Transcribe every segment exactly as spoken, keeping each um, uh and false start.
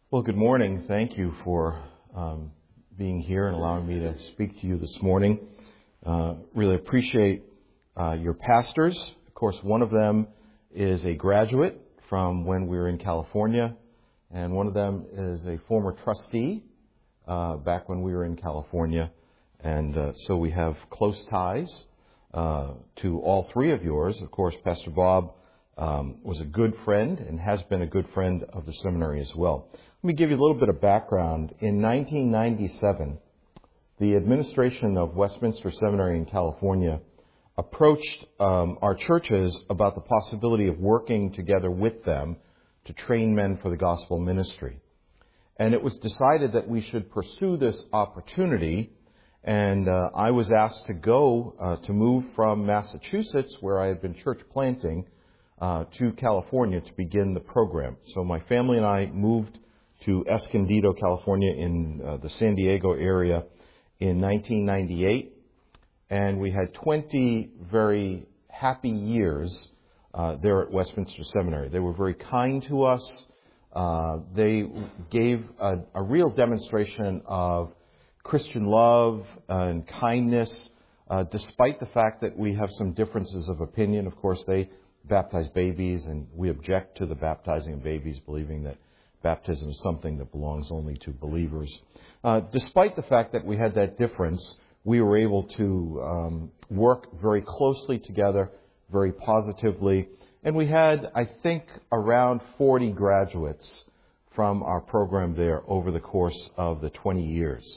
Well, good morning. Thank you for um, being here and allowing me to speak to you this morning. Uh, really appreciate uh, your pastors. Of course, one of them is a graduate from when we were in California, and one of them is a former trustee uh, back when we were in California. And uh, so we have close ties uh, to all three of yours. Of course, Pastor Bob um, was a good friend and has been a good friend of the seminary as well. Let me give you a little bit of background. In nineteen ninety-seven, the administration of Westminster Seminary in California approached um, our churches about the possibility of working together with them to train men for the gospel ministry. And it was decided that we should pursue this opportunity, and uh, I was asked to go uh, to move from Massachusetts, where I had been church planting, uh, to California to begin the program. So my family and I moved to Escondido, California, in uh, the San Diego area in nineteen ninety-eight. And we had twenty very happy years uh, there at Westminster Seminary. They were very kind to us. Uh, they gave a, a real demonstration of Christian love and kindness, uh, despite the fact that we have some differences of opinion. Of course, they baptize babies, and we object to the baptizing of babies, believing that baptism is something that belongs only to believers. Uh, despite the fact that we had that difference, we were able to um, work very closely together, very positively. And we had, I think, around forty graduates from our program there over the course of the twenty years.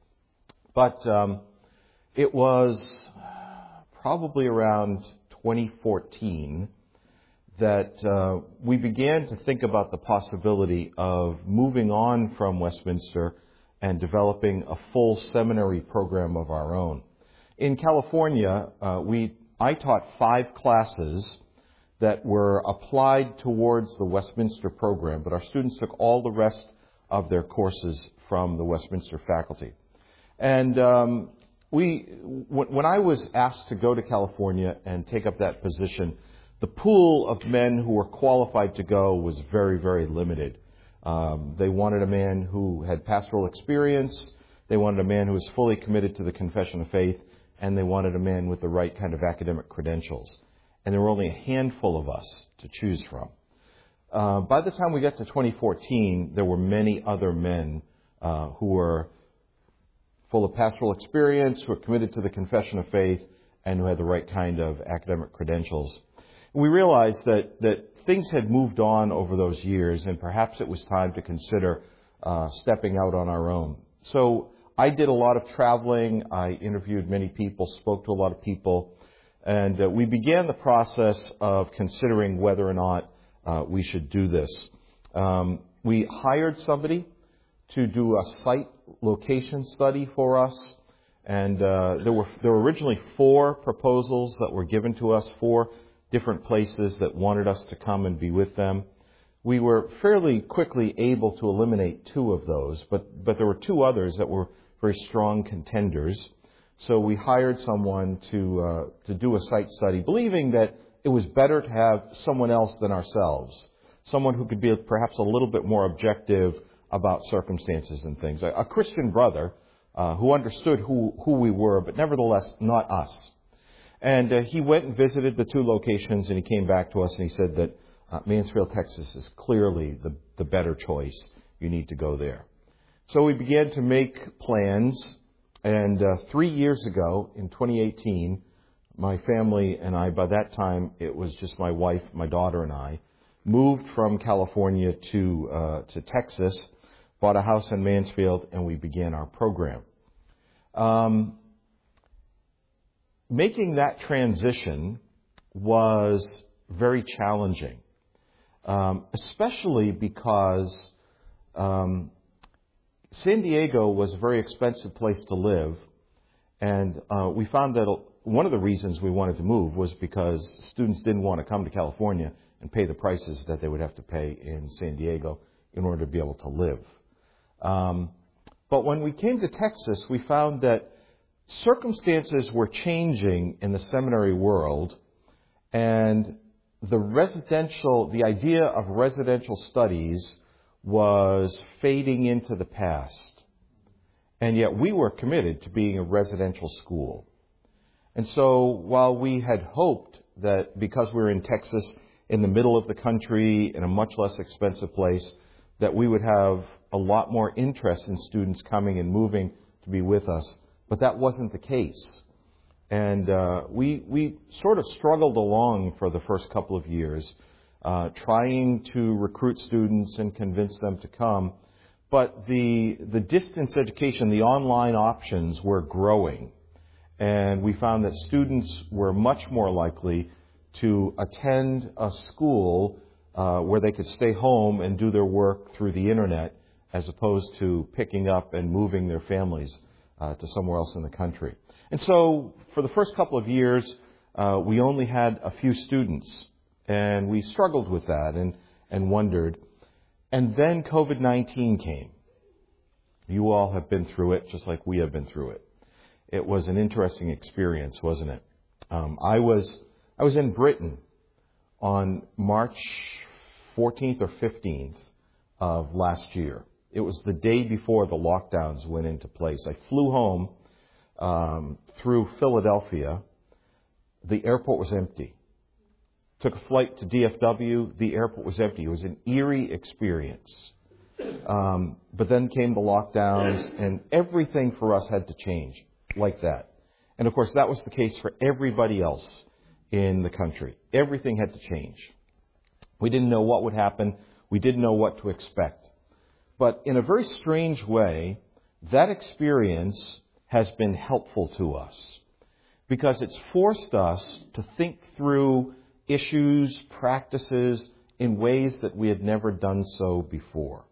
But um, it was probably around twenty fourteen that uh, we began to think about the possibility of moving on from Westminster and developing a full seminary program of our own. In California, uh, we I taught five classes that were applied towards the Westminster program, but our students took all the rest of their courses from the Westminster faculty. And um, we, when I was asked to go to California and take up that position, the pool of men who were qualified to go was very, very limited. Um, they wanted a man who had pastoral experience, they wanted a man who was fully committed to the confession of faith, and they wanted a man with the right kind of academic credentials. And there were only a handful of us to choose from. Uh, by the time we got to twenty fourteen, there were many other men uh, who were full of pastoral experience, who were committed to the confession of faith, and who had the right kind of academic credentials. We realized that, that things had moved on over those years, and perhaps it was time to consider uh, stepping out on our own. So I did a lot of traveling. I interviewed many people, spoke to a lot of people, and uh, we began the process of considering whether or not uh, we should do this. Um, we hired somebody to do a site location study for us, and uh, there were there were originally four proposals that were given to us, four different places that wanted us to come and be with them. We were fairly quickly able to eliminate two of those, but, but there were two others that were very strong contenders. So we hired someone to uh, to do a site study, believing that it was better to have someone else than ourselves, someone who could be perhaps a little bit more objective about circumstances and things. A, a Christian brother uh, who understood who, who we were, but nevertheless not us. And uh, he went and visited the two locations, and he came back to us and he said that uh, Mansfield, Texas is clearly the, the better choice. You need to go there. So we began to make plans, and uh, three years ago, in twenty eighteen, my family and I, by that time it was just my wife, my daughter and I, moved from California to uh, to Texas, bought a house in Mansfield, and we began our program. Um, Making that transition was very challenging, um, especially because um, San Diego was a very expensive place to live, and uh, we found that one of the reasons we wanted to move was because students didn't want to come to California and pay the prices that they would have to pay in San Diego in order to be able to live. Um, but when we came to Texas, we found that circumstances were changing in the seminary world, and the residential, the idea of residential studies was fading into the past. And yet we were committed to being a residential school. And so while we had hoped that because we were in Texas, in the middle of the country, in a much less expensive place, that we would have a lot more interest in students coming and moving to be with us. But that wasn't the case. And uh, we we sort of struggled along for the first couple of years, uh, trying to recruit students and convince them to come. But the the distance education, the online options were growing. And we found that students were much more likely to attend a school uh, where they could stay home and do their work through the internet, as opposed to picking up and moving their families uh, to somewhere else in the country. And so for the first couple of years, uh, we only had a few students, and we struggled with that and, and wondered. And then covid nineteen came. You all have been through it just like we have been through it. It was an interesting experience, wasn't it? Um, I was I was in Britain on March fourteenth or fifteenth of last year. It was the day before the lockdowns went into place. I flew home um, through Philadelphia. The airport was empty. Took a flight to D F W. The airport was empty. It was an eerie experience. Um, but then came the lockdowns, and everything for us had to change like that. And of course, that was the case for everybody else in the country. Everything had to change. We didn't know what would happen. We didn't know what to expect. But in a very strange way, that experience has been helpful to us because it's forced us to think through issues, practices in ways that we had never done so before.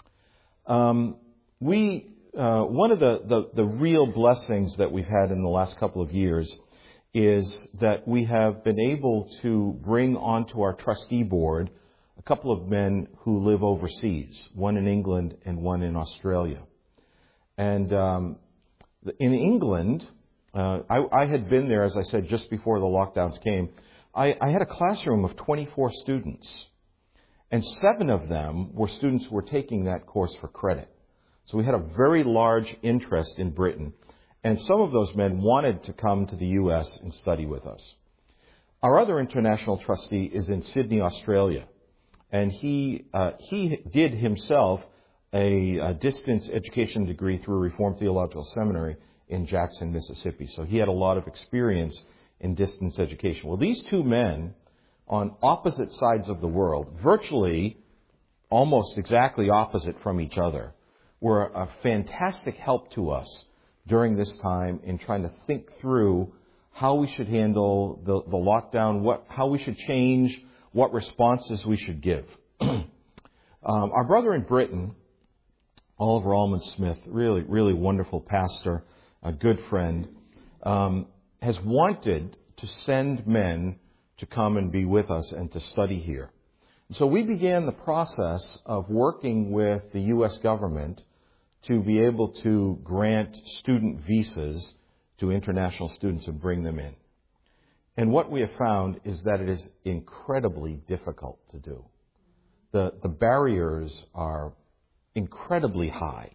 Um, we uh, one of the, the, the real blessings that we've had in the last couple of years is that we have been able to bring onto our trustee board a couple of men who live overseas, one in England and one in Australia. And um, in England, uh, I, I had been there, as I said, just before the lockdowns came. I, I had a classroom of twenty-four students, and seven of them were students who were taking that course for credit. So we had a very large interest in Britain, and some of those men wanted to come to the U S and study with us. Our other international trustee is in Sydney, Australia, and he uh, he did himself a, a distance education degree through Reformed Theological Seminary in Jackson, Mississippi. So he had a lot of experience in distance education. Well, these two men on opposite sides of the world, virtually almost exactly opposite from each other, were a fantastic help to us during this time in trying to think through how we should handle the, the lockdown, what, how we should change, what responses we should give. um, our brother in Britain, Oliver Allman Smith, really, really wonderful pastor, a good friend, um, has wanted to send men to come and be with us and to study here. So we began the process of working with the U S government to be able to grant student visas to international students and bring them in. And what we have found is that it is incredibly difficult to do. The, the barriers are incredibly high.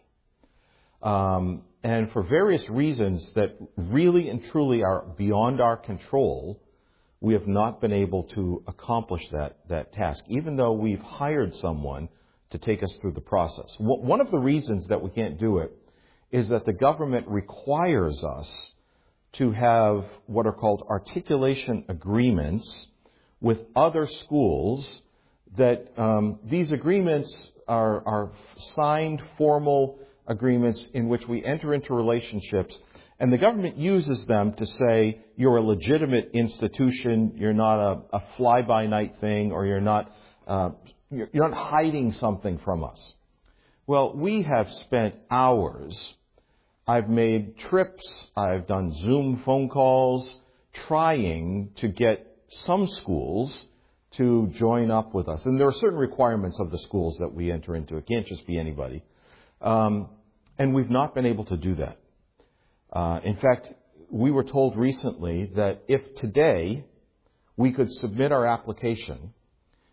Um, and for various reasons that really and truly are beyond our control, we have not been able to accomplish that, that task, even though we've hired someone to take us through the process. One of the reasons that we can't do it is that the government requires us to have what are called articulation agreements with other schools, that um, these agreements are, are signed formal agreements in which we enter into relationships, and the government uses them to say you're a legitimate institution, you're not a, a fly-by-night thing, or you're not uh, you're not hiding something from us. Well, we have spent hours. I've made trips, I've done Zoom phone calls, trying to get some schools to join up with us. And there are certain requirements of the schools that we enter into. It can't just be anybody. Um, and we've not been able to do that. Uh, in fact, we were told recently that if today we could submit our application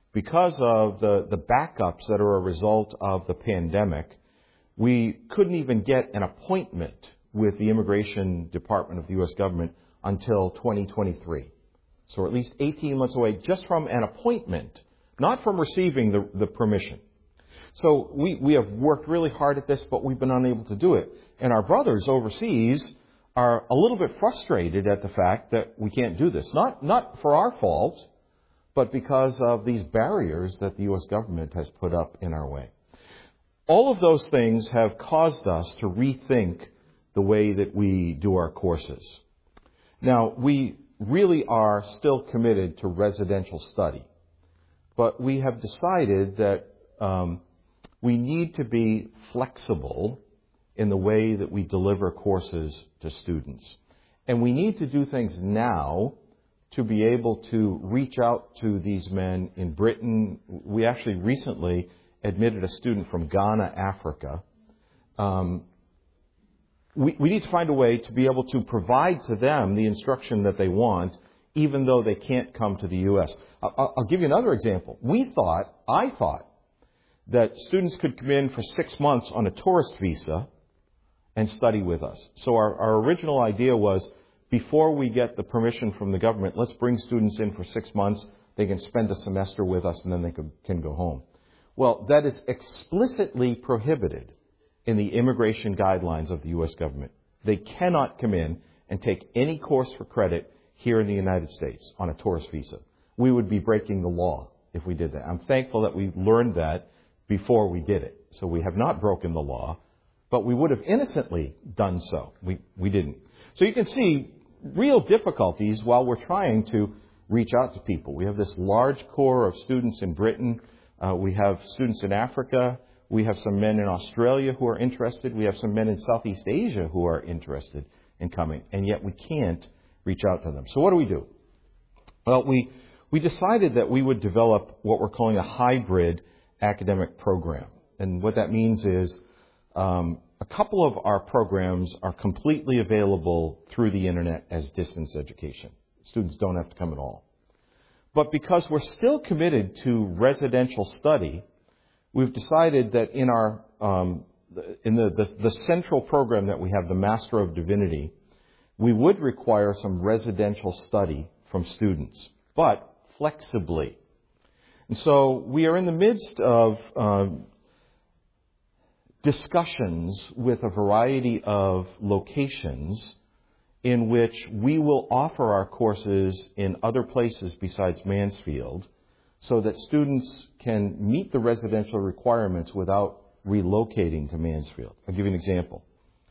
because of the, the backups that are a result of the pandemic, we couldn't even get an appointment with the Immigration Department of the U S government until twenty twenty-three. So at least eighteen months away just from an appointment, not from receiving the, the permission. So we, we have worked really hard at this, but we've been unable to do it. And our brothers overseas are a little bit frustrated at the fact that we can't do this. Not, not for our fault, but because of these barriers that the U S government has put up in our way. All of those things have caused us to rethink the way that we do our courses. Now, we really are still committed to residential study, but we have decided that um, we need to be flexible in the way that we deliver courses to students. And we need to do things now to be able to reach out to these men in Britain. We actually recently admitted a student from Ghana, Africa. Um, we, we need to find a way to be able to provide to them the instruction that they want, even though they can't come to the U S. I'll, I'll give you another example. We thought, I thought, that students could come in for six months on a tourist visa and study with us. So our, our original idea was, before we get the permission from the government, let's bring students in for six months. They can spend a semester with us, and then they can, can go home. Well, that is explicitly prohibited in the immigration guidelines of the U S government. They cannot come in and take any course for credit here in the United States on a tourist visa. We would be breaking the law if we did that. I'm thankful that we learned that before we did it. So we have not broken the law, but we would have innocently done so. We, we didn't. So you can see real difficulties while we're trying to reach out to people. We have this large core of students in Britain. Uh, we have students in Africa. We have some men in Australia who are interested. We have some men in Southeast Asia who are interested in coming. And yet we can't reach out to them. So what do we do? Well, we, we decided that we would develop what we're calling a hybrid academic program. And what that means is um, a couple of our programs are completely available through the internet as distance education. Students don't have to come at all. But because we're still committed to residential study, we've decided that in our um, in the, the, the central program that we have, the Master of Divinity, we would require some residential study from students, but flexibly. And so we are in the midst of uh, discussions with a variety of locations in which we will offer our courses in other places besides Mansfield, so that students can meet the residential requirements without relocating to Mansfield. I'll give you an example.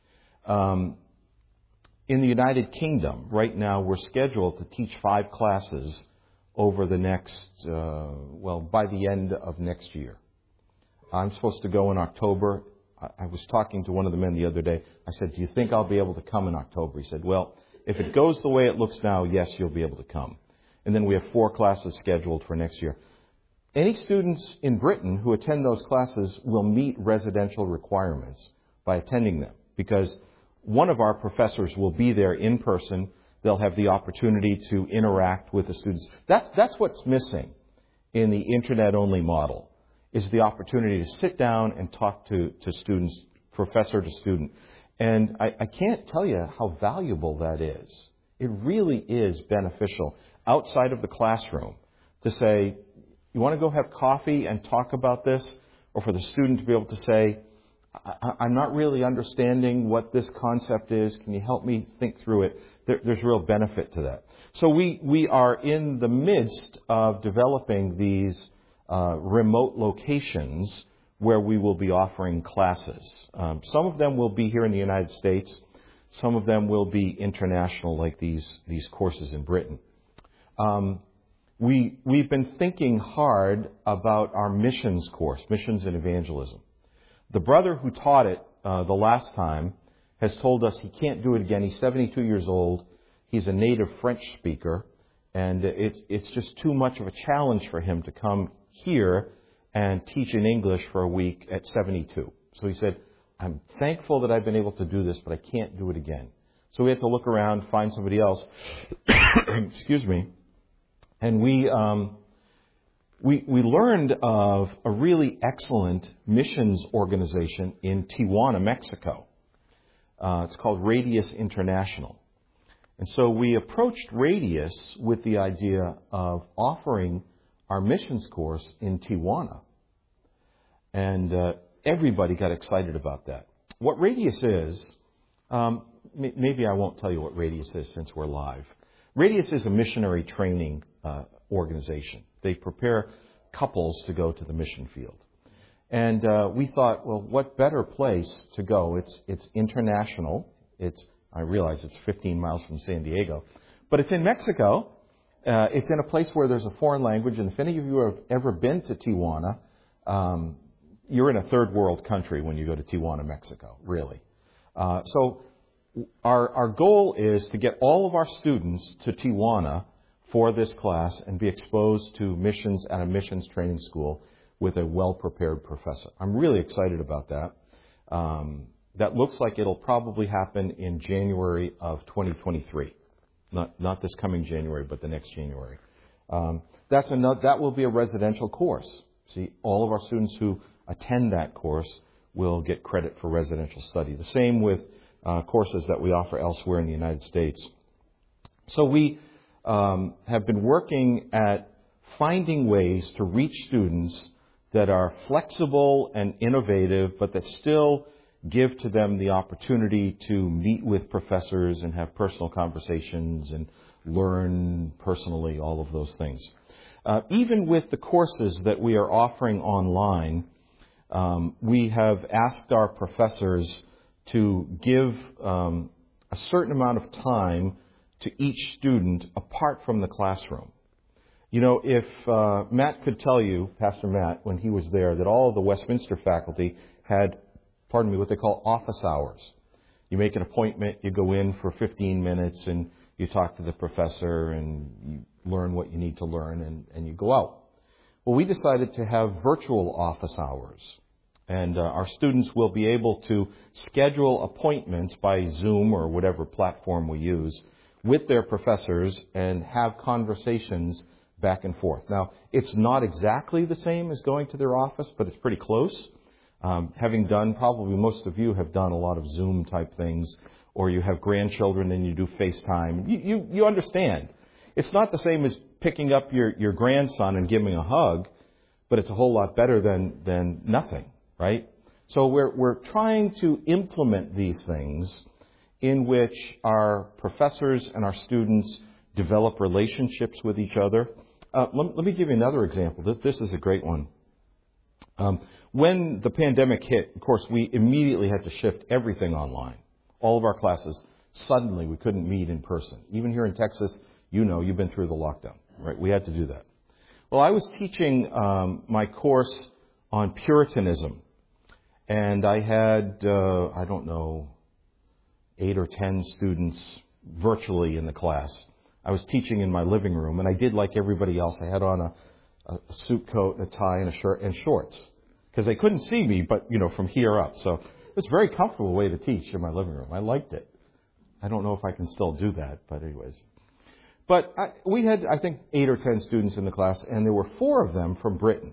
Um, in the United Kingdom, right now, we're scheduled to teach five classes over the next, uh, well, by the end of next year. I'm supposed to go in October. I, I was talking to one of the men the other day. I said, do you think I'll be able to come in October? He said, well, if it goes the way it looks now, yes, you'll be able to come. And then we have four classes scheduled for next year. Any students in Britain who attend those classes will meet residential requirements by attending them, because one of our professors will be there in person. They'll have the opportunity to interact with the students. That's, that's what's missing in the internet-only model, is the opportunity to sit down and talk to, to students, professor to student. And I, I can't tell you how valuable that is. It really is beneficial outside of the classroom to say, you want to go have coffee and talk about this? Or for the student to be able to say, I, I'm not really understanding what this concept is. Can you help me think through it? There, there's real benefit to that. So we, we are in the midst of developing these uh, remote locations where we will be offering classes. Um, some of them will be here in the United States. Some of them will be international, like these, these courses in Britain. Um, we, we've been thinking hard about our missions course, missions and evangelism. The brother who taught it uh, the last time has told us he can't do it again. He's seventy-two years old. He's a native French speaker, and it's, it's just too much of a challenge for him to come here and teach in English for a week at seventy-two. So he said, I'm thankful that I've been able to do this, but I can't do it again. So we had to look around, find somebody else. Excuse me. And we um, we, we learned of a really excellent missions organization in Tijuana, Mexico. Uh, it's called Radius International. And so we approached Radius with the idea of offering our missions course in Tijuana. And uh, everybody got excited about that. What Radius is, um, m- maybe I won't tell you what Radius is since we're live. Radius is a missionary training uh, organization. They prepare couples to go to the mission field. And uh, we thought, well, what better place to go? It's it's international. It's I realize it's fifteen miles from San Diego, but it's in Mexico. Uh, it's in a place where there's a foreign language. And if any of you have ever been to Tijuana, um, you're in a third world country when you go to Tijuana, Mexico, really. Uh, so our our goal is to get all of our students to Tijuana for this class and be exposed to missions at a missions training school with a well-prepared professor. I'm really excited about that. Um, that looks like it'll probably happen in January of twenty twenty-three. Not not this coming January, but the next January. Um, that's another. That will be a residential course. See, all of our students who attend that course will get credit for residential study. The same with uh, courses that we offer elsewhere in the United States. So we um, have been working at finding ways to reach students that are flexible and innovative, but that still give to them the opportunity to meet with professors and have personal conversations and learn personally, all of those things. Uh, even with the courses that we are offering online, um, we have asked our professors to give um, a certain amount of time to each student apart from the classroom. You know, if uh, Matt could tell you, Pastor Matt, when he was there, that all of the Westminster faculty had, pardon me, what they call office hours. You make an appointment, you go in for fifteen minutes, and you talk to the professor, and you learn what you need to learn, and, and you go out. Well, we decided to have virtual office hours. And uh, our students will be able to schedule appointments by Zoom or whatever platform we use with their professors and have conversations back and forth. Now, it's not exactly the same as going to their office, but it's pretty close. Um, having done, probably most of you have done a lot of Zoom type things, or you have grandchildren and you do FaceTime. You, you, you understand. It's not the same as picking up your, your grandson and giving a hug, but it's a whole lot better than, than nothing, right? So we're, we're trying to implement these things in which our professors and our students develop relationships with each other. Uh, let, let me give you another example. This, this is a great one. Um, when the pandemic hit, of course, we immediately had to shift everything online. All of our classes, suddenly we couldn't meet in person. Even here in Texas, you know, you've been through the lockdown, right? We had to do that. Well, I was teaching um, my course on Puritanism, and I had, uh, I don't know, eight or ten students virtually in the class. I was teaching in my living room, and I did like everybody else. I had on a, a suit coat, a tie, and a shirt and shorts because they couldn't see me, but you know, from here up. So it was a very comfortable way to teach in my living room. I liked it. I don't know if I can still do that, but anyways. But I, we had, I think, eight or ten students in the class, and there were four of them from Britain.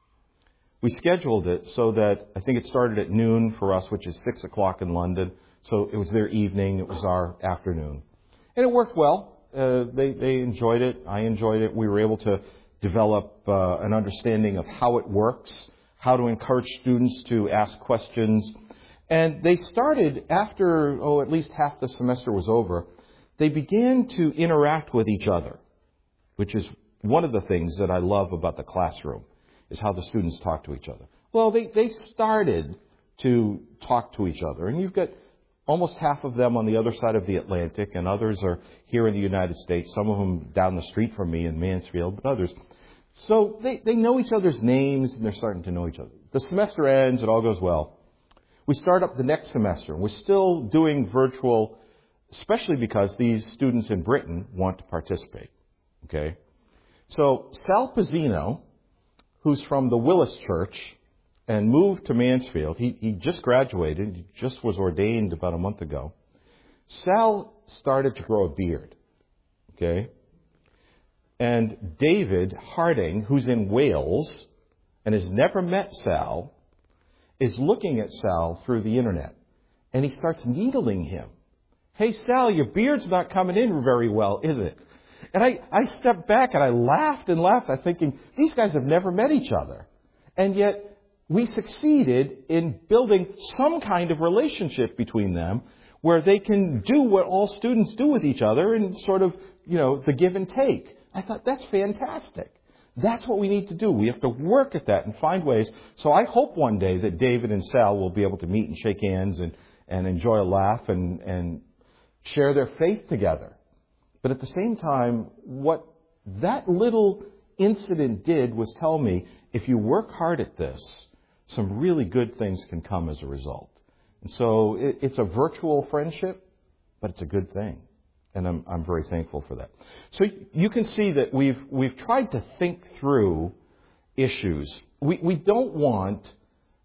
We scheduled it so that I think it started at noon for us, which is six o'clock in London. So it was their evening. It was our afternoon, and it worked well. Uh, they, they enjoyed it. I enjoyed it. We were able to develop uh, an understanding of how it works, how to encourage students to ask questions. And they started after, oh, at least half the semester was over, they began to interact with each other, which is one of the things that I love about the classroom, is how the students talk to each other. Well, they, they started to talk to each other. And you've got almost half of them on the other side of the Atlantic, and others are here in the United States, some of them down the street from me in Mansfield, but others. So they, they know each other's names, and they're starting to know each other. The semester ends, it all goes well. We start up the next semester, and we're still doing virtual, especially because these students in Britain want to participate. Okay? So Sal Pizzino, who's from the Willis Church, and moved to Mansfield. He, he just graduated. He just was ordained about a month ago. Sal started to grow a beard. Okay? And David Harding, who's in Wales and has never met Sal, is looking at Sal through the internet. And he starts needling him. Hey, Sal, your beard's not coming in very well, is it? And I, I stepped back and I laughed and laughed. I'm thinking, these guys have never met each other. And yet we succeeded in building some kind of relationship between them where they can do what all students do with each other and sort of, you know, the give and take. I thought, that's fantastic. That's what we need to do. We have to work at that and find ways. So I hope one day that David and Sal will be able to meet and shake hands and, and enjoy a laugh and, and share their faith together. But at the same time, what that little incident did was tell me, if you work hard at this, some really good things can come as a result. And so it, it's a virtual friendship, but it's a good thing. And I'm, I'm very thankful for that. So you can see that we've, we've tried to think through issues. We, we don't want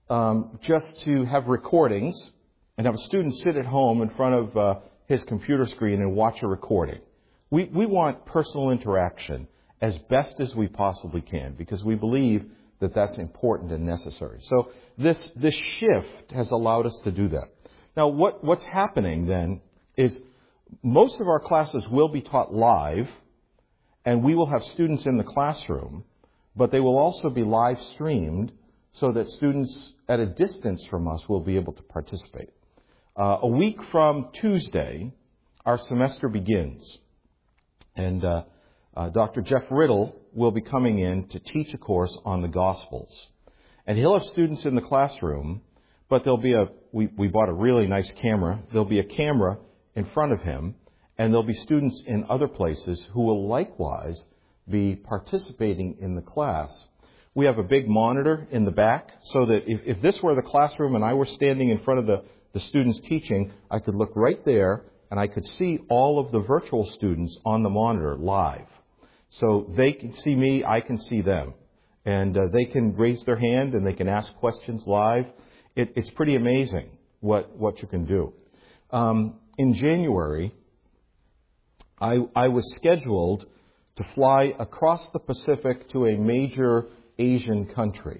um, just to have recordings and have a student sit at home in front of uh, his computer screen and watch a recording. We, we want personal interaction as best as we possibly can because we believe that that's important and necessary. So this, this shift has allowed us to do that. Now, what, what's happening then is most of our classes will be taught live, and we will have students in the classroom, but they will also be live streamed so that students at a distance from us will be able to participate. Uh, a week from Tuesday, our semester begins. And uh, uh, Doctor Jeff Riddle will be coming in to teach a course on the Gospels. And he'll have students in the classroom, but there'll be a, we, we bought a really nice camera. There'll be a camera in front of him, and there'll be students in other places who will likewise be participating in the class. We have a big monitor in the back so that if, if this were the classroom and I were standing in front of the, the students teaching, I could look right there and I could see all of the virtual students on the monitor live. So they can see me, I can see them. And uh, they can raise their hand and they can ask questions live. It, it's pretty amazing what, what you can do. Um, in January, I, I was scheduled to fly across the Pacific to a major Asian country.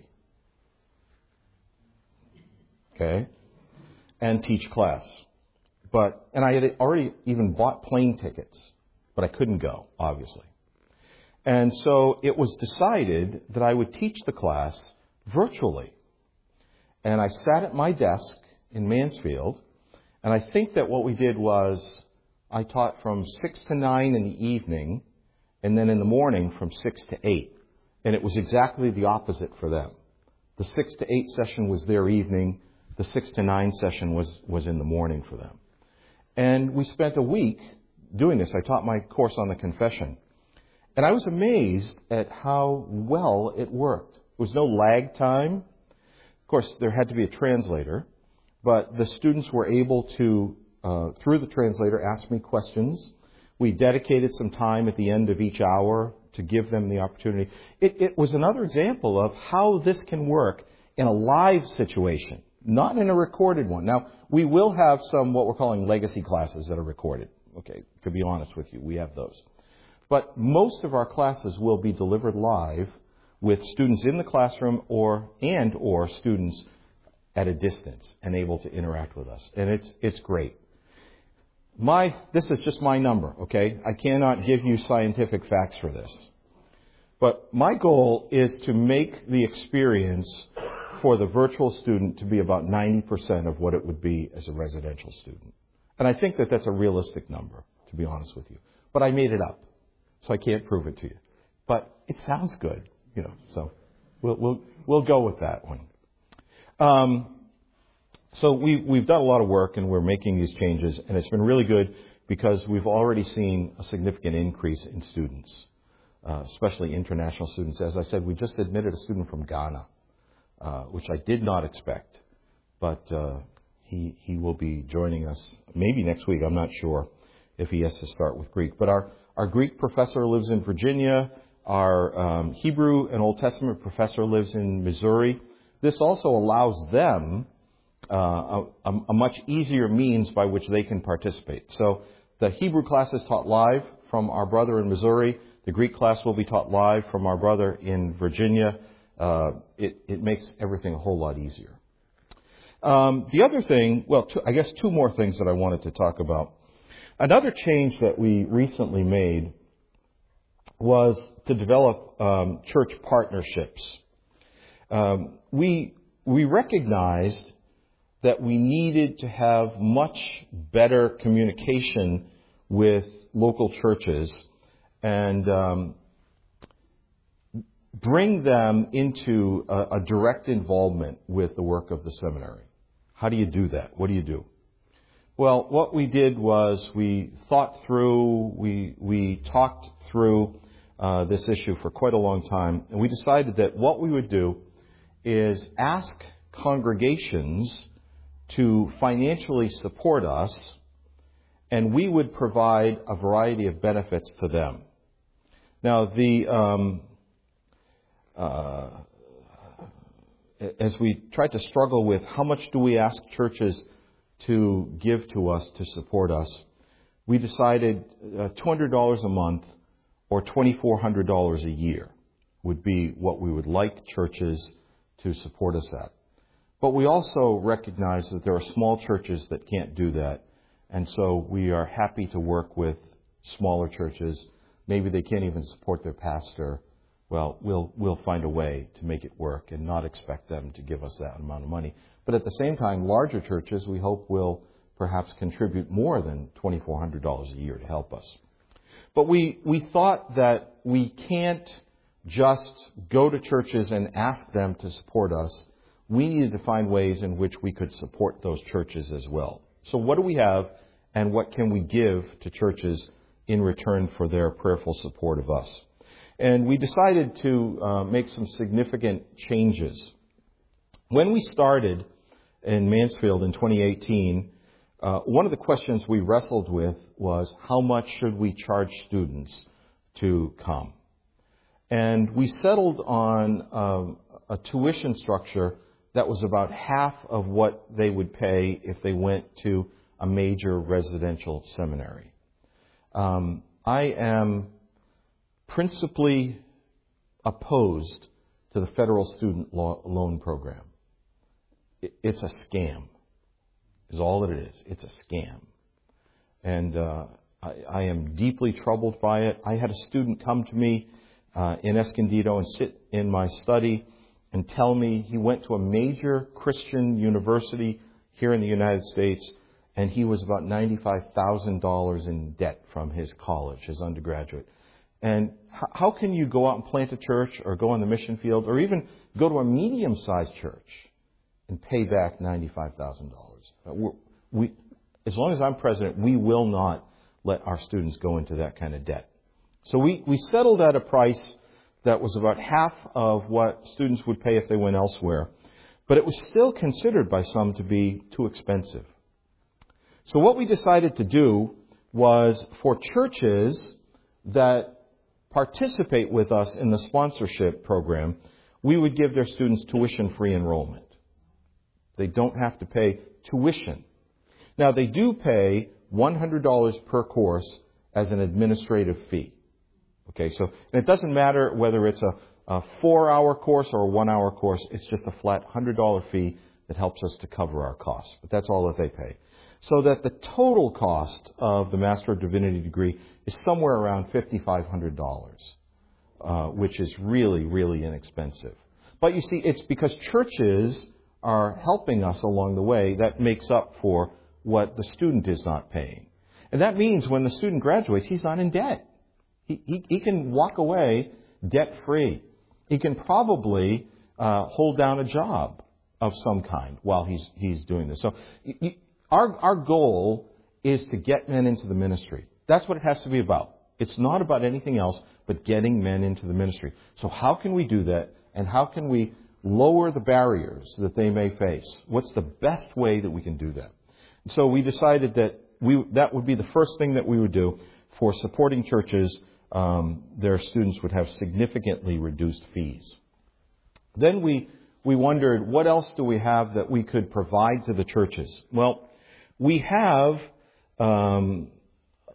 Okay? And teach class. But, and I had already even bought plane tickets, but I couldn't go, obviously. And so it was decided that I would teach the class virtually. And I sat at my desk in Mansfield, and I think that what we did was I taught from six to nine in the evening, and then in the morning from six to eight. And it was exactly the opposite for them. The six to eight session was their evening. The six to nine session was, was in the morning for them. And we spent a week doing this. I taught my course on the confession. And I was amazed at how well it worked. There was no lag time. Of course, there had to be a translator. But the students were able to, uh, through the translator, ask me questions. We dedicated some time at the end of each hour to give them the opportunity. It, it was another example of how this can work in a live situation, not in a recorded one. Now, we will have some what we're calling legacy classes that are recorded. Okay, to be honest with you, we have those. But most of our classes will be delivered live with students in the classroom or and or students at a distance and able to interact with us. And it's it's great. My this is just my number, okay? I cannot give you scientific facts for this. But my goal is to make the experience for the virtual student to be about ninety percent of what it would be as a residential student. And I think that that's a realistic number, to be honest with you. But I made it up, so I can't prove it to you. But it sounds good, you know, so we'll we'll we'll go with that one. Um, so we, we've done a lot of work and we're making these changes, and it's been really good because we've already seen a significant increase in students, uh, especially international students. As I said, we just admitted a student from Ghana, uh, which I did not expect, but uh, he he will be joining us maybe next week. I'm not sure if he has to start with Greek. But our, our Greek professor lives in Virginia. Our um, Hebrew and Old Testament professor lives in Missouri. This also allows them uh, a, a much easier means by which they can participate. So the Hebrew class is taught live from our brother in Missouri. The Greek class will be taught live from our brother in Virginia. Uh, it, it makes everything a whole lot easier. Um, the other thing, well, two, I guess two more things that I wanted to talk about. Another change that we recently made was to develop um, church partnerships. Um, we we recognized that we needed to have much better communication with local churches and um, bring them into a, a direct involvement with the work of the seminary. How do you do that? What do you do? Well, what we did was we thought through, we we talked through uh, this issue for quite a long time, and we decided that what we would do is ask congregations to financially support us, and we would provide a variety of benefits to them. Now, the um, uh, as we tried to struggle with how much do we ask churches to give to us to support us, we decided uh, two hundred dollars a month or twenty-four hundred dollars a year would be what we would like churches to support us at. But we also recognize that there are small churches that can't do that, and so we are happy to work with smaller churches. Maybe they can't even support their pastor. Well, we'll we'll find a way to make it work and not expect them to give us that amount of money. But at the same time, larger churches, we hope, will perhaps contribute more than twenty-four hundred dollars a year to help us. But we, we thought that we can't just go to churches and ask them to support us. We needed to find ways in which we could support those churches as well. So what do we have, and what can we give to churches in return for their prayerful support of us? And we decided to uh, make some significant changes. When we started in Mansfield in twenty eighteen, uh, one of the questions we wrestled with was how much should we charge students to come? And we settled on um, a tuition structure that was about half of what they would pay if they went to a major residential seminary. Um, I am principally opposed to the federal student loan program. It's a scam, is all that it is. It's a scam. And uh, I, I am deeply troubled by it. I had a student come to me uh, in Escondido and sit in my study and tell me he went to a major Christian university here in the United States, and he was about ninety-five thousand dollars in debt from his college, his undergraduate. And how can you go out and plant a church or go on the mission field or even go to a medium-sized church and pay back ninety-five thousand dollars? We, as long as I'm president, we will not let our students go into that kind of debt. So we, we settled at a price that was about half of what students would pay if they went elsewhere. But it was still considered by some to be too expensive. So what we decided to do was for churches that participate with us in the sponsorship program, we would give their students tuition-free enrollment. They don't have to pay tuition. Now, they do pay one hundred dollars per course as an administrative fee. Okay, so and it doesn't matter whether it's a, a four-hour course or a one-hour course. It's just a flat one hundred dollars fee that helps us to cover our costs. But that's all that they pay. So that the total cost of the Master of Divinity degree is somewhere around five thousand five hundred dollars, uh, which is really, really inexpensive. But you see, it's because churches are helping us along the way that makes up for what the student is not paying. And that means when the student graduates, he's not in debt. He, he, he can walk away debt-free. He can probably uh, hold down a job of some kind while he's he's doing this. So you, our our goal is to get men into the ministry. That's what it has to be about. It's not about anything else but getting men into the ministry. So how can we do that? And how can we lower the barriers that they may face? What's the best way that we can do that? And so we decided that we that would be the first thing that we would do for supporting churches. Um, their students would have significantly reduced fees. Then we we wondered, what else do we have that we could provide to the churches? Well, we have um,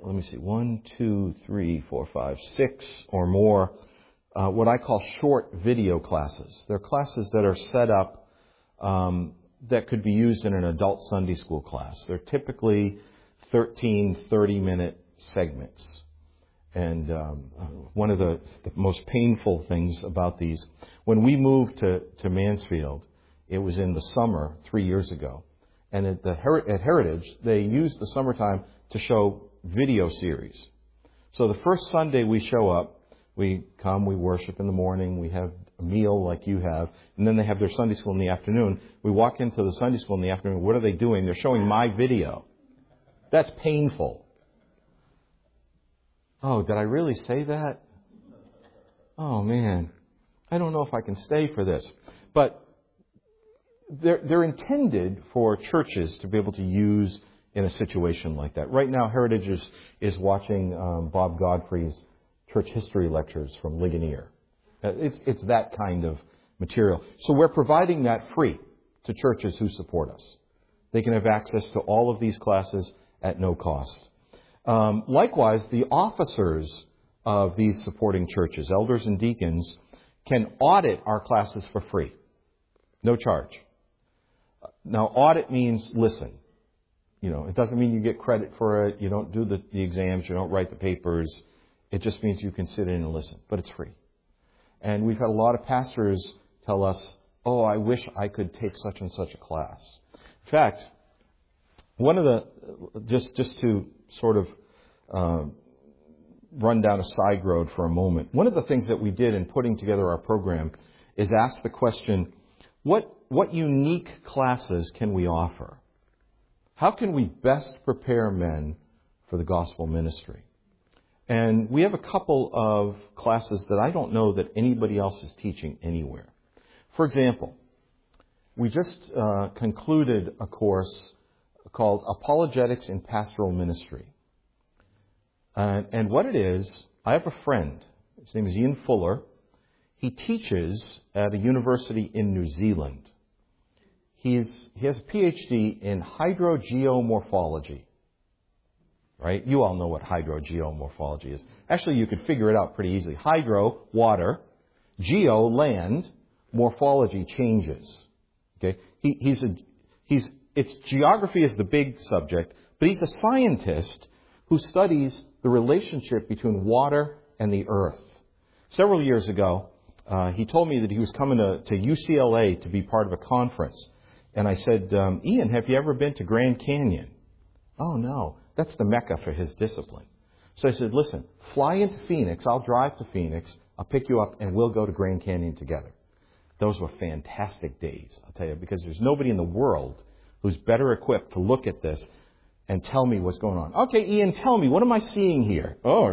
let me see, one, two, three, four, five, six or more, uh, what I call short video classes. They're classes that are set up um, that could be used in an adult Sunday school class. They're typically thirteen, thirty-minute segments. And um, one of the, the most painful things about these, when we moved to, to Mansfield, it was in the summer three years ago. And at, the, at Heritage, they used the summertime to show video series. So the first Sunday we show up, we come, we worship in the morning, we have a meal like you have, and then they have their Sunday school in the afternoon. We walk into the Sunday school in the afternoon. What are they doing? They're showing my video. That's painful. Oh, did I really say that? Oh, man. I don't know if I can stay for this. But they're, they're intended for churches to be able to use in a situation like that. Right now, Heritage is, is watching um, Bob Godfrey's church history lectures from Ligonier. It's, it's that kind of material. So we're providing that free to churches who support us. They can have access to all of these classes at no cost. Um, likewise, the officers of these supporting churches, elders and deacons, can audit our classes for free. No charge. Now, audit means listen. You know, it doesn't mean you get credit for it. You don't do the, the exams. You don't write the papers. It just means you can sit in and listen. But it's free. And we've had a lot of pastors tell us, oh, I wish I could take such and such a class. In fact, one of the, just, just to sort of uh, run down a side road for a moment, one of the things that we did in putting together our program is ask the question, what, what unique classes can we offer? How can we best prepare men for the gospel ministry? And we have a couple of classes that I don't know that anybody else is teaching anywhere. For example, we just uh, concluded a course called Apologetics in Pastoral Ministry. Uh, and what it is, I have a friend. His name is Ian Fuller. He teaches at a university in New Zealand. He's, he has a P H D in hydrogeomorphology. Right? You all know what hydrogeomorphology is. Actually, you could figure it out pretty easily. Hydro, water. Geo, land. Morphology, changes. Okay? He, he's a, he's, it's geography is the big subject, but he's a scientist who studies the relationship between water and the earth. Several years ago, uh, he told me that he was coming to, to U C L A to be part of a conference. And I said, um, Ian, have you ever been to Grand Canyon? Oh, no. That's the mecca for his discipline. So I said, listen, fly into Phoenix. I'll drive to Phoenix. I'll pick you up, and we'll go to Grand Canyon together. Those were fantastic days, I'll tell you, because there's nobody in the world who's better equipped to look at this and tell me what's going on. Okay, Ian, tell me, what am I seeing here? Oh,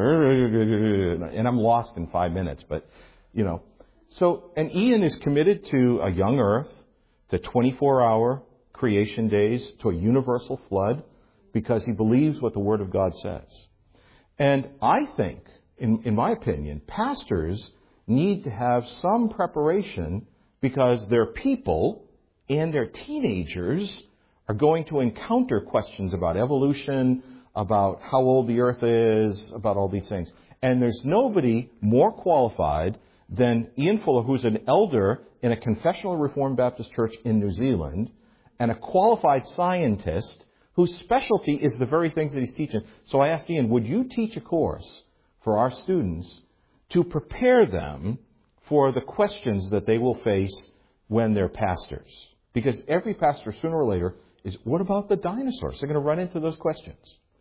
and I'm lost in five minutes, but, you know. So, and Ian is committed to a young earth, to twenty-four hour creation days, to a universal flood, because he believes what the Word of God says. And I think, in, in my opinion, pastors need to have some preparation because their people and their teenagers are going to encounter questions about evolution, about how old the earth is, about all these things. And there's nobody more qualified than Ian Fuller, who's an elder in a confessional Reformed Baptist church in New Zealand, and a qualified scientist whose specialty is the very things that he's teaching. So I asked Ian, would you teach a course for our students to prepare them for the questions that they will face when they're pastors? Because every pastor, sooner or later, is, what about the dinosaurs? They're going to run into those questions.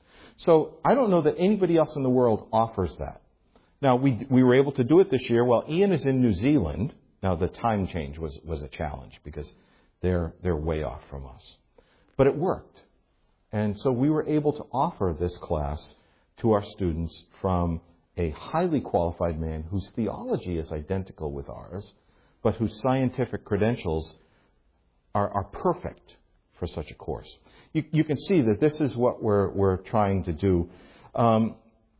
So I don't know that anybody else in the world offers that. Now, we we were able to do it this year. Well, Ian is in New Zealand. Now, the time change was, was a challenge because they're they're way off from us. But it worked. And so we were able to offer this class to our students from a highly qualified man whose theology is identical with ours, but whose scientific credentials are, are perfect for such a course. You, you can see that this is what we're, we're trying to do. Um,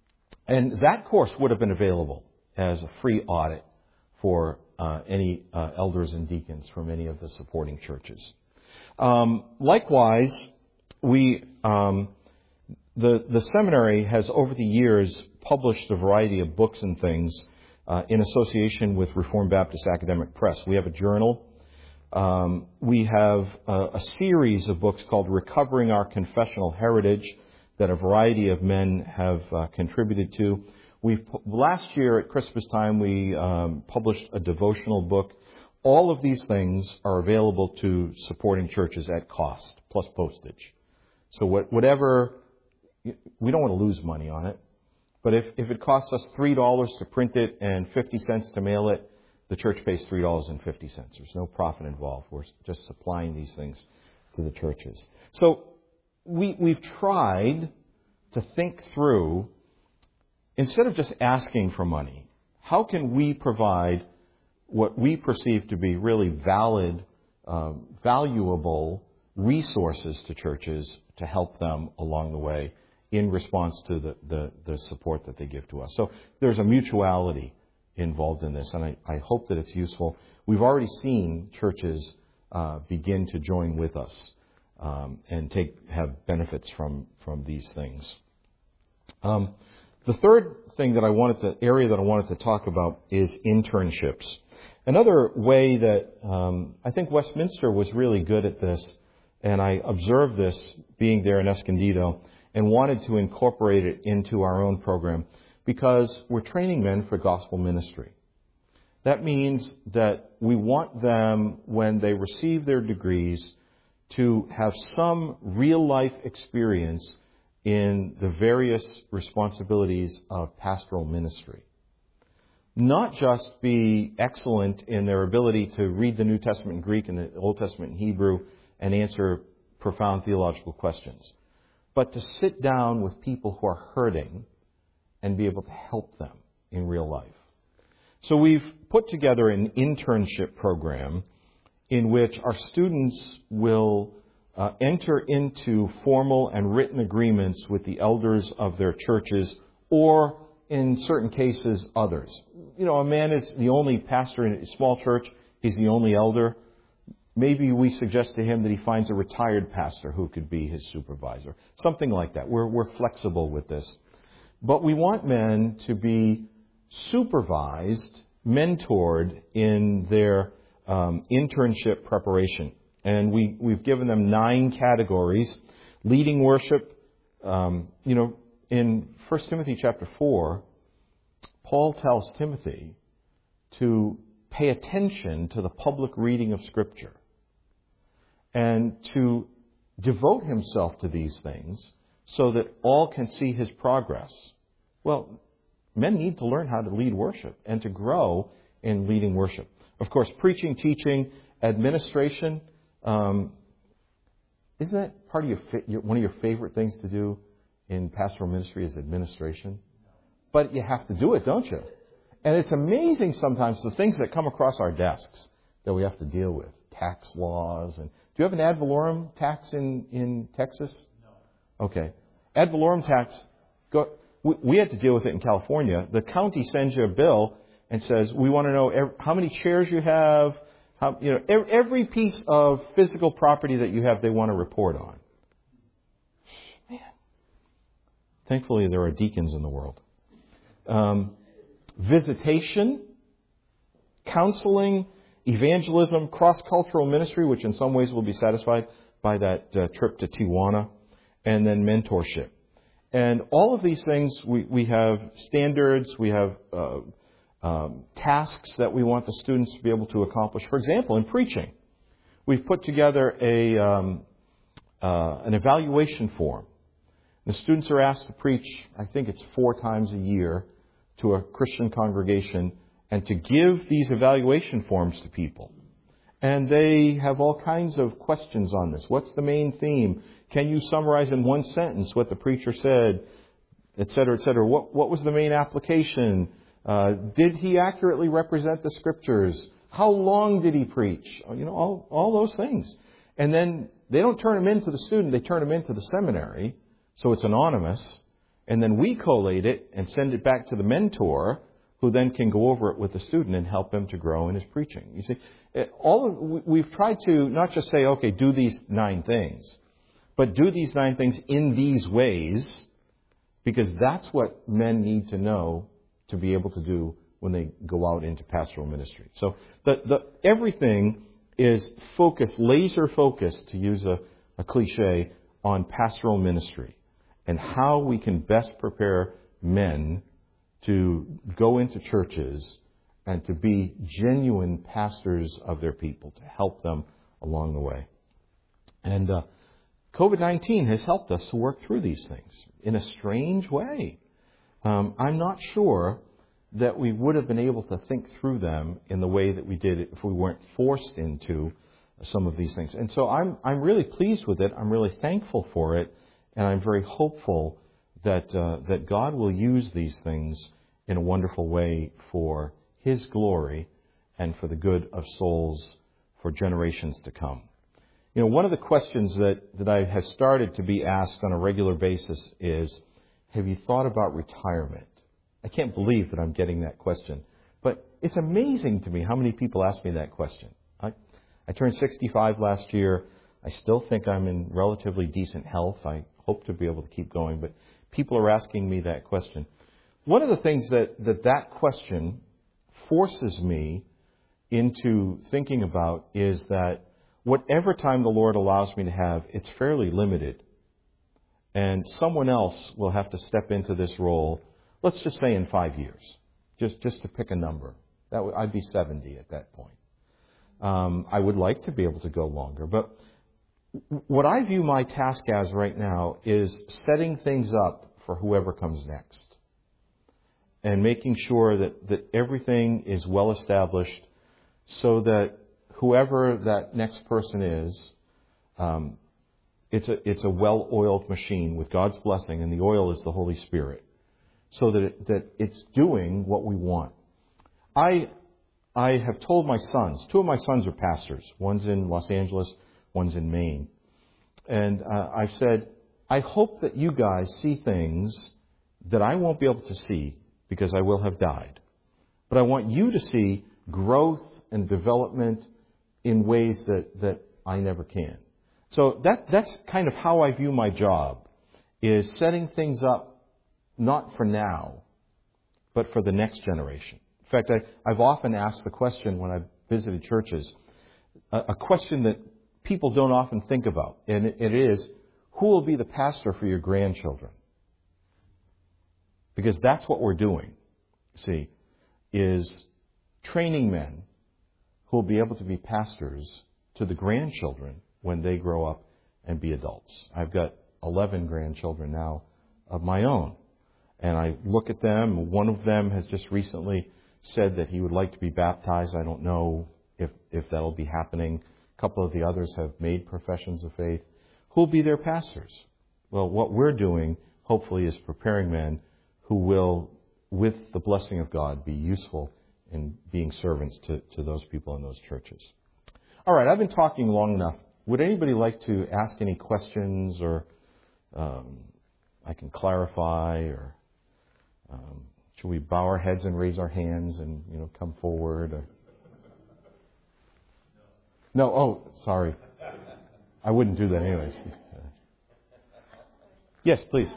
and that course would have been available as a free audit for uh, any uh, elders and deacons from any of the supporting churches. Um, likewise, we um, the, the seminary has over the years published a variety of books and things uh, in association with Reformed Baptist Academic Press. We have a journal. Um, we have a, a series of books called Recovering Our Confessional Heritage that a variety of men have uh, contributed to. We've last year at Christmas time we um, published a devotional book. All of these things are available to supporting churches at cost plus postage. So what, whatever, we don't want to lose money on it. But if, if it costs us three dollars to print it and fifty cents to mail it, the church pays three dollars and fifty cents. There's no profit involved. We're just supplying these things to the churches. So we, we've tried to think through, instead of just asking for money, how can we provide what we perceive to be really valid, um, valuable resources to churches to help them along the way in response to the, the, the support that they give to us. So there's a mutuality involved in this, and I, I hope that it's useful. We've already seen churches uh, begin to join with us um, and take have benefits from, from these things. Um, the third thing that I wanted to, area that I wanted to talk about is internships. Another way that um, I think Westminster was really good at this, and I observed this being there in Escondido, and wanted to incorporate it into our own program, because we're training men for gospel ministry. That means that we want them, when they receive their degrees, to have some real-life experience in the various responsibilities of pastoral ministry. Not just be excellent in their ability to read the New Testament in Greek and the Old Testament in Hebrew and answer profound theological questions, but to sit down with people who are hurting and be able to help them in real life. So we've put together an internship program in which our students will uh, enter into formal and written agreements with the elders of their churches, or in certain cases, others. You know, a man is the only pastor in a small church. He's the only elder. Maybe we suggest to him that he finds a retired pastor who could be his supervisor. Something like that. We're, we're flexible with this. But we want men to be supervised, mentored in their um, internship preparation. And we, we've given them nine categories. Leading worship, um, you know, in First Timothy chapter four, Paul tells Timothy to pay attention to the public reading of Scripture and to devote himself to these things so that all can see his progress. Well, men need to learn how to lead worship and to grow in leading worship. Of course, preaching, teaching, administration, um, isn't that part of your, your one of your favorite things to do in pastoral ministry is administration? But you have to do it, don't you? And it's amazing sometimes the things that come across our desks that we have to deal with. Tax laws. And do you have an ad valorem tax in, in Texas? No. Okay. Ad valorem tax, go, we, we had to deal with it in California. The county sends you a bill and says, we want to know every, how many chairs you have. How, you know, every, every piece of physical property that you have, they want to report on. Man. Thankfully, there are deacons in the world. Um, visitation, counseling, evangelism, cross-cultural ministry, which in some ways will be satisfied by that uh, trip to Tijuana, and then mentorship. And all of these things, we, we have standards, we have uh, um, tasks that we want the students to be able to accomplish. For example, in preaching, we've put together a um, uh, an evaluation form. The students are asked to preach, I think it's four times a year, to a Christian congregation, and to give these evaluation forms to people. And they have all kinds of questions on this. What's the main theme? Can you summarize in one sentence what the preacher said? Et cetera, et cetera. What, what was the main application? Uh, did he accurately represent the Scriptures? How long did he preach? You know, all, all those things. And then they don't turn them into the student, they turn them into the seminary. So it's anonymous. And then we collate it and send it back to the mentor, who then can go over it with the student and help him to grow in his preaching. You see, all of, we've tried to not just say, okay, do these nine things, but do these nine things in these ways because that's what men need to know to be able to do when they go out into pastoral ministry. So the, the, everything is focused, laser focused, to use a, a cliche, on pastoral ministry and how we can best prepare men to go into churches and to be genuine pastors of their people, to help them along the way. And uh, covid nineteen has helped us to work through these things in a strange way. Um, I'm not sure that we would have been able to think through them in the way that we did if we weren't forced into some of these things. And so I'm I'm really pleased with it. I'm really thankful for it, and I'm very hopeful that uh, that God will use these things in a wonderful way for His glory and for the good of souls for generations to come. You know, one of the questions that, that I have started to be asked on a regular basis is, have you thought about retirement? I can't believe that I'm getting that question. But it's amazing to me how many people ask me that question. I, I turned sixty-five last year. I still think I'm in relatively decent health. I hope to be able to keep going. But people are asking me that question. One of the things that that, that question forces me into thinking about is that whatever time the Lord allows me to have, it's fairly limited. And someone else will have to step into this role, let's just say in five years, just just to pick a number. That would, I'd be seventy at that point. Um, I would like to be able to go longer. But what I view my task as right now is setting things up for whoever comes next. And making sure that, that everything is well established so that whoever that next person is, um, it's a it's a well-oiled machine with God's blessing, and the oil is the Holy Spirit, so that it, that it's doing what we want. I I have told my sons, two of my sons are pastors. One's in Los Angeles, one's in Maine. And uh, I've said, I hope that you guys see things that I won't be able to see because I will have died. But I want you to see growth and development in ways that, that I never can. So that that's kind of how I view my job, is setting things up not for now, but for the next generation. In fact, I, I've often asked the question when I've visited churches, a, a question that people don't often think about, and it, it is, who will be the pastor for your grandchildren? Because that's what we're doing, see, is training men who will be able to be pastors to the grandchildren when they grow up and be adults. I've got eleven grandchildren now of my own. And I look at them. One of them has just recently said that he would like to be baptized. I don't know if, if that'll be happening. A couple of the others have made professions of faith. Who will be their pastors? Well, what we're doing, hopefully, is preparing men who will, with the blessing of God, be useful in being servants to, to those people in those churches. All right, I've been talking long enough. Would anybody like to ask any questions, or um, I can clarify, or um, should we bow our heads and raise our hands and, you know, come forward? Or... No, oh, sorry. I wouldn't do that anyways. Yes, please.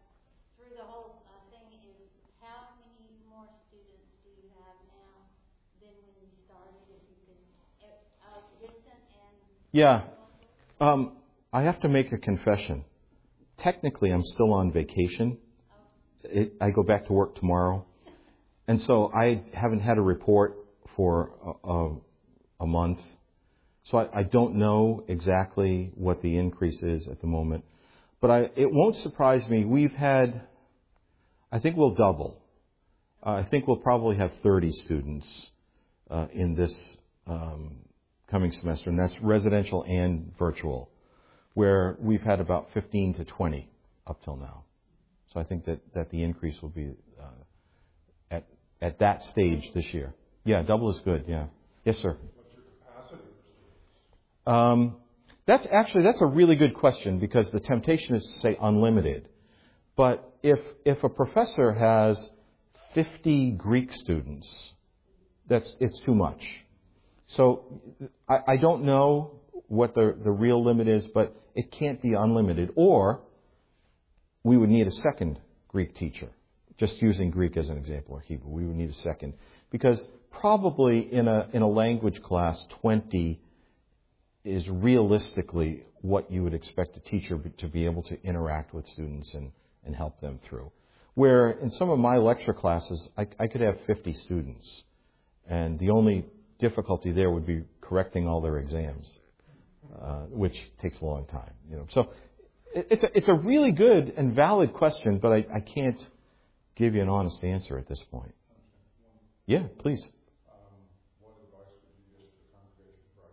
Yeah. Um, I have to make a confession. Technically, I'm still on vacation. It, I go back to work tomorrow. And so I haven't had a report for a, a, a month. So I, I don't know exactly what the increase is at the moment. But I, it won't surprise me. We've had, I think we'll double. Uh, I think we'll probably have thirty students uh, in this um coming semester, and that's residential and virtual, where we've had about fifteen to twenty up till now. So I think that, that the increase will be uh, at at that stage this year. Yeah, double is good, yeah. Yes, sir. What's your capacity for students? Um, that's actually, that's a really good question, because the temptation is to say unlimited. But if if a professor has fifty Greek students, that's it's too much. So I, I don't know what the, the real limit is, but it can't be unlimited. Or we would need a second Greek teacher. Just using Greek as an example, or Hebrew. We would need a second. Because probably in a in a language class, twenty is realistically what you would expect a teacher to be able to interact with students and, and help them through. Where in some of my lecture classes, I, I could have fifty students. And the only difficulty there would be correcting all their exams, uh, which takes a long time. You know, so it, it's a, it's a really good and valid question, but I, I can't give you an honest answer at this point. Yeah, please. Um, what advice would you give to the congregation for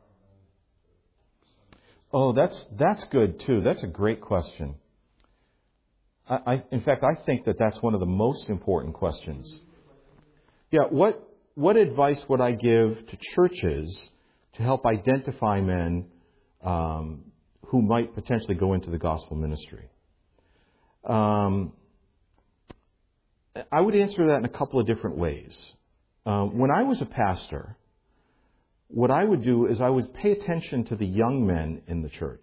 identifying men? Oh, that's that's good too. That's a great question. I, I, in fact, I think that that's one of the most important questions. Yeah, what what advice would I give to churches to help identify men um, who might potentially go into the gospel ministry? Um, I would answer that in a couple of different ways. Um, when I was a pastor, what I would do is I would pay attention to the young men in the church.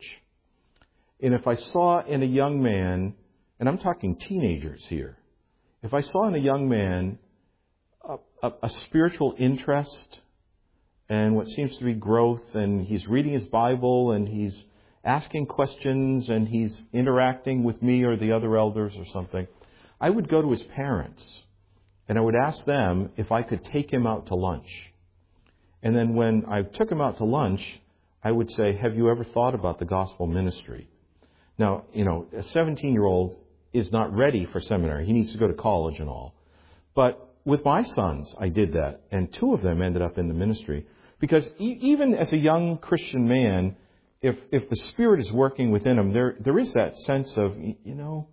And if I saw in a young man, and I'm talking teenagers here, if I saw in a young man a, a, a spiritual interest and what seems to be growth, and he's reading his Bible and he's asking questions and he's interacting with me or the other elders or something, I would go to his parents and I would ask them if I could take him out to lunch. And then when I took him out to lunch, I would say, have you ever thought about the gospel ministry? Now, you know, a seventeen-year-old is not ready for seminary. He needs to go to college and all. But with my sons, I did that. And two of them ended up in the ministry. Because e- even as a young Christian man, if if the Spirit is working within him, there there is that sense of, you know,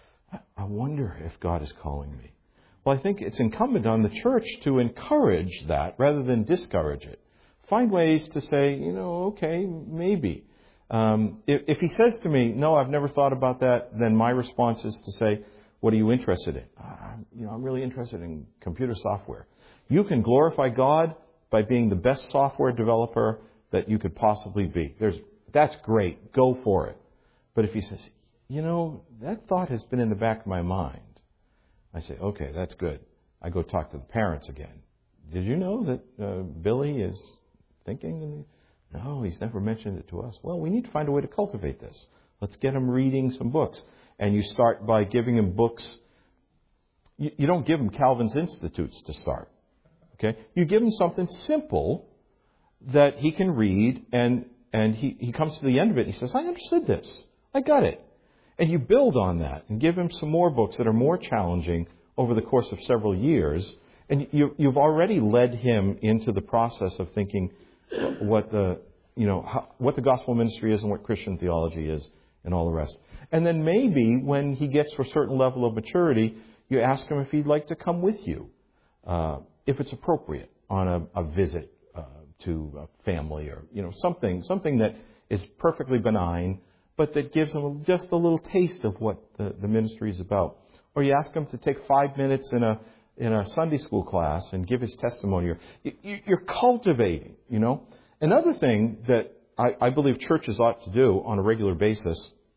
I wonder if God is calling me. Well, I think it's incumbent on the church to encourage that rather than discourage it. Find ways to say, you know, okay, maybe. Um, if, if he says to me, no, I've never thought about that, then my response is to say, what are you interested in? Uh, you know, I'm really interested in computer software. You can glorify God by being the best software developer that you could possibly be. There's, that's great. Go for it. But if he says, you know, that thought has been in the back of my mind, I say, okay, that's good. I go talk to the parents again. Did you know that uh, Billy is thinking? No, he's never mentioned it to us. Well, we need to find a way to cultivate this. Let's get him reading some books. And you start by giving him books. You, you don't give him Calvin's Institutes to start. Okay? You give him something simple that he can read, and, and he, he comes to the end of it and he says, I understood this. I got it. And you build on that and give him some more books that are more challenging over the course of several years. And you, you've already led him into the process of thinking what the, you know, how, what the gospel ministry is and what Christian theology is and all the rest. And then maybe when he gets to a certain level of maturity, you ask him if he'd like to come with you, uh, if it's appropriate, on a, a visit uh, to a family or, you know, something, something that is perfectly benign, but that gives him just a little taste of what the, the ministry is about. Or you ask him to take five minutes in a in a Sunday school class and give his testimony. You're cultivating, you know. Another thing that I, I believe churches ought to do on a regular basis,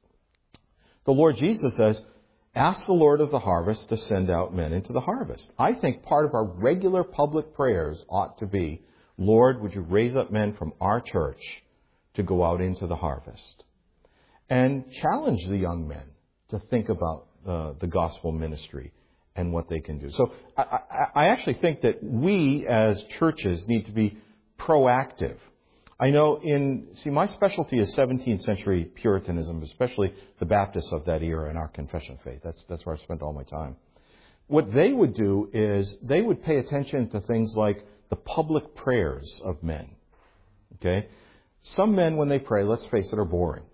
the Lord Jesus says, ask the Lord of the harvest to send out men into the harvest. I think part of our regular public prayers ought to be, Lord, would you raise up men from our church to go out into the harvest? And challenge the young men to think about uh, the gospel ministry and what they can do. So I, I, I actually think that we as churches need to be proactive. I know in, see, my specialty is seventeenth century Puritanism, especially the Baptists of that era in our confession of faith. That's, that's where I spent all my time. What they would do is they would pay attention to things like the public prayers of men. Okay? Some men, when they pray, let's face it, are boring.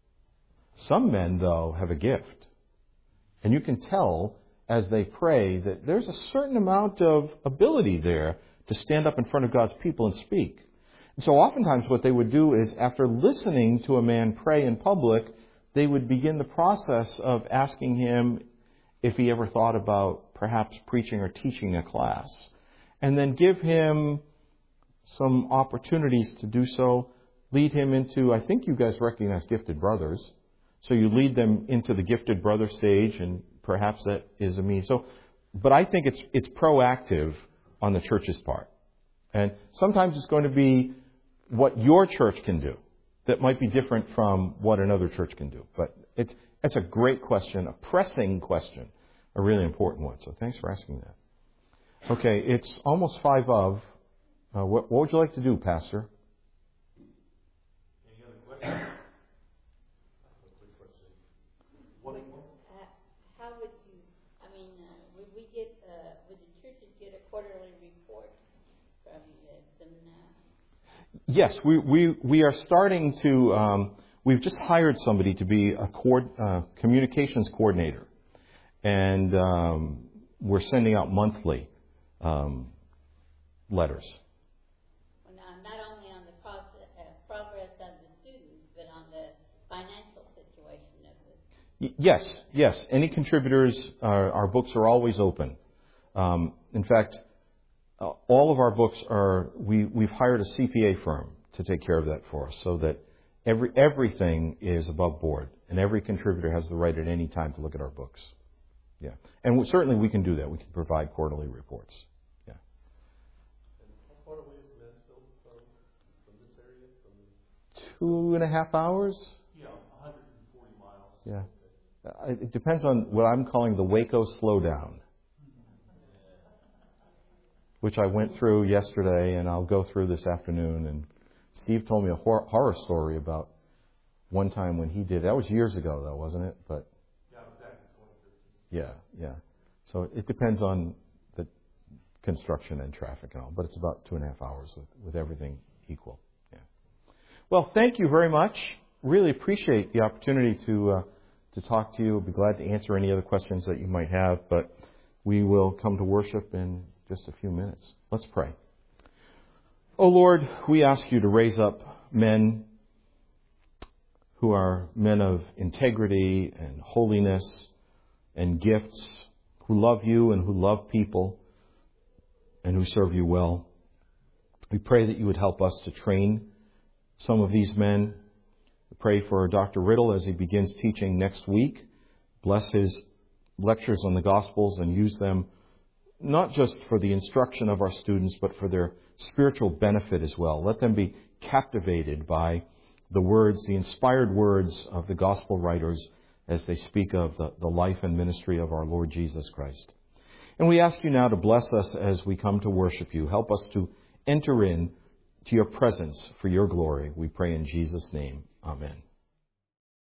Some men, though, have a gift. And you can tell as they pray that there's a certain amount of ability there to stand up in front of God's people and speak. And so oftentimes what they would do is after listening to a man pray in public, they would begin the process of asking him if he ever thought about perhaps preaching or teaching a class. And then give him some opportunities to do so. Lead him into, I think you guys recognize Gifted Brothers. So you lead them into the gifted brother stage, and perhaps that is a me. So, but I think it's it's proactive on the church's part. And sometimes it's going to be what your church can do that might be different from what another church can do. But it's it's a great question, a pressing question, a really important one. So thanks for asking that. Okay, it's almost five of. Uh, what, what would you like to do, Pastor? Any other questions? Quick question. What, Uh, how would you, I mean, uh, would we get, uh, would the churches get a quarterly report from uh, them now? Yes, we, we, we are starting to, um, we've just hired somebody to be a co- uh, communications coordinator. And um, we're sending out monthly um, letters. Well, now, not only on the process, uh, progress of the students, but on the financial situation of the... Y- yes, yes. Any contributors, our, our books are always open. Um, in fact, uh, all of our books are, we, we've hired a C P A firm to take care of that for us, so that every everything is above board, and every contributor has the right at any time to look at our books. Yeah, and we, certainly we can do that. We can provide quarterly reports. Yeah. and how far away is Mansfield from, from this area? From Two and a half hours. yeah, one hundred forty miles. Yeah. Uh, It depends on what I'm calling the Waco slowdown, which I went through yesterday, and I'll go through this afternoon. And Steve told me a hor- horror story about one time when he did. That was years ago, though, wasn't it? But Yeah, I was back in twenty fifteen. yeah, yeah. So it depends on the construction and traffic and all, but it's about two and a half hours with, with everything equal. Yeah. Well, thank you very much. Really appreciate the opportunity to uh, to talk to you. I'll be glad to answer any other questions that you might have, but we will come to worship in just a few minutes. Let's pray. Oh Lord, we ask you to raise up men who are men of integrity and holiness and gifts, who love you and who love people and who serve you well. We pray that you would help us to train some of these men. We pray for Doctor Riddle as he begins teaching next week. Bless his lectures on the Gospels and use them not just for the instruction of our students, but for their spiritual benefit as well. Let them be captivated by the words, the inspired words of the Gospel writers as they speak of the, the life and ministry of our Lord Jesus Christ. And we ask you now to bless us as we come to worship you. Help us to enter in to your presence for your glory. We pray in Jesus' name. Amen.